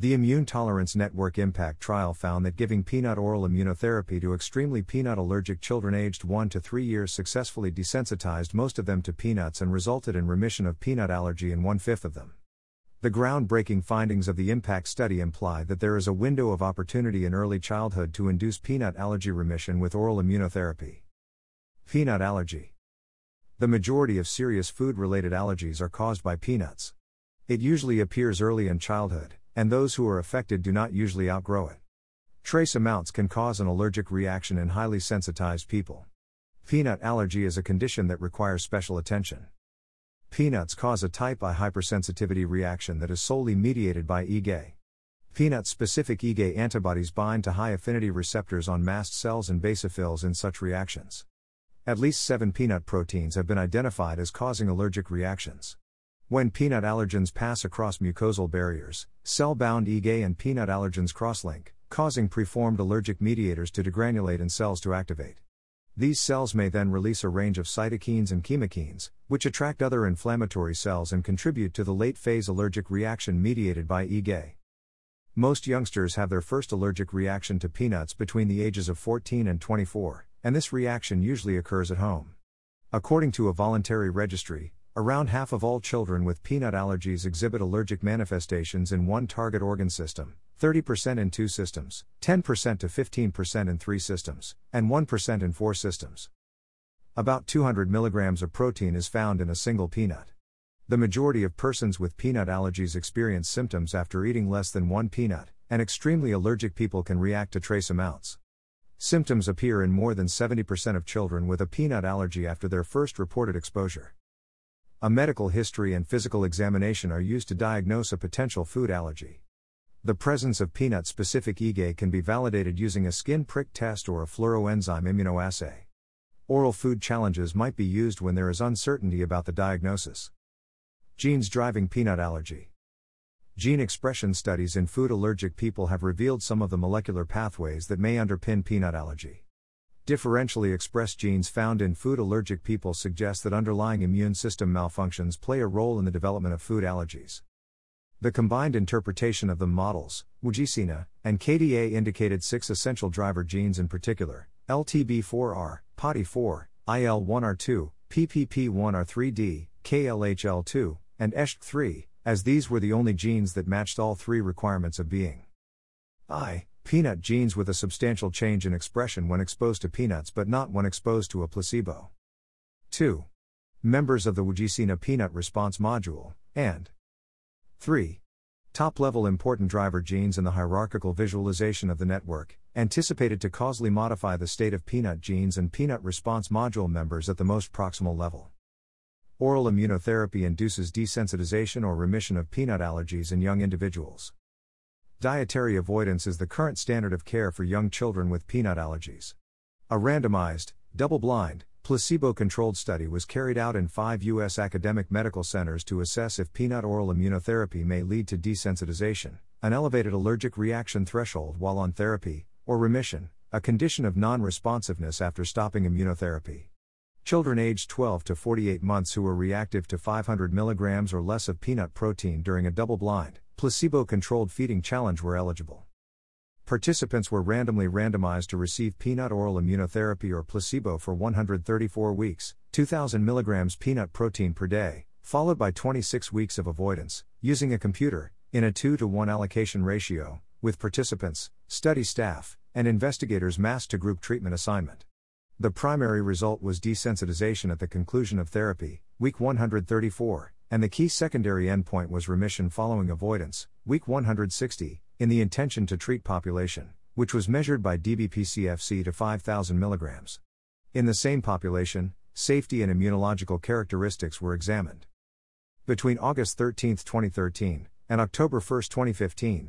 The Immune Tolerance Network Impact trial found that giving peanut oral immunotherapy to extremely peanut allergic children aged 1 to 3 years successfully desensitized most of them to peanuts and resulted in remission of peanut allergy in 1/5 of them. The groundbreaking findings of the IMPACT study imply that there is a window of opportunity in early childhood to induce peanut allergy remission with oral immunotherapy. Peanut allergy. The majority of serious food-related allergies are caused by peanuts. It usually appears early in childhood, and those who are affected do not usually outgrow it. Trace amounts can cause an allergic reaction in highly sensitized people. Peanut allergy is a condition that requires special attention. Peanuts cause a type I hypersensitivity reaction that is solely mediated by IgA. Peanut-specific IgA antibodies bind to high-affinity receptors on mast cells and basophils in such reactions. At least 7 peanut proteins have been identified as causing allergic reactions. When peanut allergens pass across mucosal barriers, cell-bound IgA and peanut allergens cross-link, causing preformed allergic mediators to degranulate and cells to activate. These cells may then release a range of cytokines and chemokines, which attract other inflammatory cells and contribute to the late-phase allergic reaction mediated by IgA. Most youngsters have their first allergic reaction to peanuts between the ages of 14 and 24, and this reaction usually occurs at home. According to a voluntary registry, around half of all children with peanut allergies exhibit allergic manifestations in one target organ system, 30% in 2 systems, 10% to 15% in 3 systems, and 1% in 4 systems. About 200 milligrams of protein is found in a single peanut. The majority of persons with peanut allergies experience symptoms after eating less than 1 peanut, and extremely allergic people can react to trace amounts. Symptoms appear in more than 70% of children with a peanut allergy after their first reported exposure. A medical history and physical examination are used to diagnose a potential food allergy. The presence of peanut-specific IgA can be validated using a skin prick test or a fluoroenzyme immunoassay. Oral food challenges might be used when there is uncertainty about the diagnosis. Genes driving peanut allergy. Gene expression studies in food allergic people have revealed some of the molecular pathways that may underpin peanut allergy. Differentially expressed genes found in food allergic people suggest that underlying immune system malfunctions play a role in the development of food allergies. The combined interpretation of the models, WGCINA, and KDA indicated 6 essential driver genes in particular: LTB4R, POTI4, IL1R2, PPP1R3D, KLHL2, and ESHC3, as these were the only genes that matched all 3 requirements of being peanut genes with a substantial change in expression when exposed to peanuts but not when exposed to a placebo. 2. Members of the WGCINA peanut response module, and 3. Top-level important driver genes in the hierarchical visualization of the network, anticipated to causally modify the state of peanut genes and peanut response module members at the most proximal level. Oral immunotherapy induces desensitization or remission of peanut allergies in young individuals. Dietary avoidance is the current standard of care for young children with peanut allergies. A randomized, double-blind, placebo-controlled study was carried out in 5 U.S. academic medical centers to assess if peanut oral immunotherapy may lead to desensitization, an elevated allergic reaction threshold while on therapy, or remission, a condition of non-responsiveness after stopping immunotherapy. Children aged 12 to 48 months who were reactive to 500 milligrams or less of peanut protein during a double-blind, placebo-controlled feeding challenge were eligible. Participants were randomly randomized to receive peanut oral immunotherapy or placebo for 134 weeks, 2,000 milligrams peanut protein per day, followed by 26 weeks of avoidance, using a computer, in a 2-to-1 allocation ratio, with participants, study staff, and investigators masked to group treatment assignment. The primary result was desensitization at the conclusion of therapy, week 134, and the key secondary endpoint was remission following avoidance, week 160, in the intention to treat population, which was measured by DBPCFC to 5,000 milligrams. In the same population, safety and immunological characteristics were examined. Between August 13, 2013, and October 1, 2015,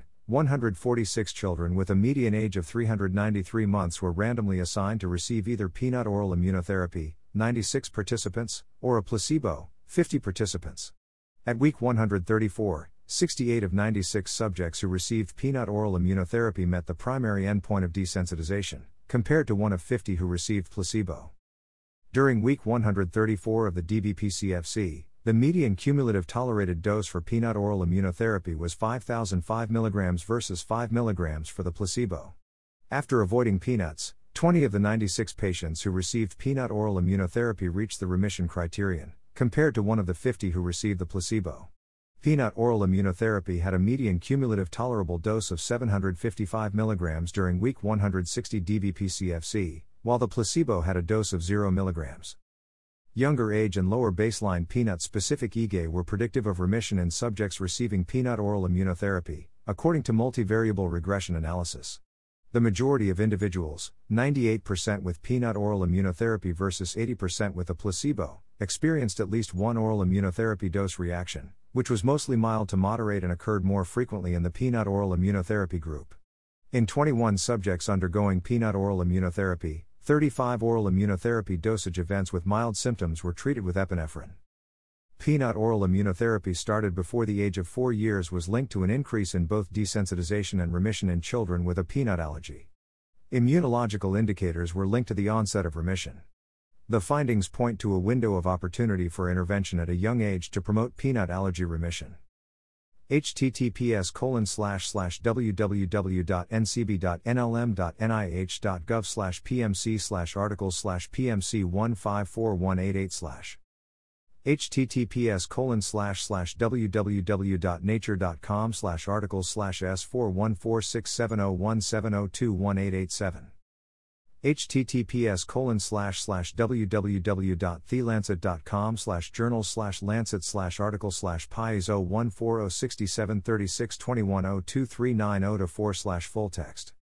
146 children with a median age of 393 months were randomly assigned to receive either peanut oral immunotherapy, 96 participants, or a placebo, 50 participants. At week 134, 68 of 96 subjects who received peanut oral immunotherapy met the primary endpoint of desensitization, compared to 1 of 50 who received placebo. During week 134 of the DBPCFC, The median cumulative tolerated dose for peanut oral immunotherapy was 5,005 mg versus 5 mg for the placebo. After avoiding peanuts, 20 of the 96 patients who received peanut oral immunotherapy reached the remission criterion, compared to 1 of the 50 who received the placebo. Peanut oral immunotherapy had a median cumulative tolerable dose of 755 mg during week 160 DVPCFC, while the placebo had a dose of 0 mg. Younger age and lower baseline peanut-specific IgA were predictive of remission in subjects receiving peanut oral immunotherapy, according to multivariable regression analysis. The majority of individuals, 98% with peanut oral immunotherapy versus 80% with a placebo, experienced at least one oral immunotherapy dose reaction, which was mostly mild to moderate and occurred more frequently in the peanut oral immunotherapy group. In 21 subjects undergoing peanut oral immunotherapy, 35 oral immunotherapy dosage events with mild symptoms were treated with epinephrine. Peanut oral immunotherapy started before the age of 4 years was linked to an increase in both desensitization and remission in children with a peanut allergy. Immunological indicators were linked to the onset of remission. The findings point to a window of opportunity for intervention at a young age to promote peanut allergy remission. https://www.ncbi.nlm.nih.gov/pmc/articles/pmc154188/ https://www.nature.com/articles/s414670170218887 https://www.thelancet.com/journals/lancet/articles/pies 0140673621023904/full text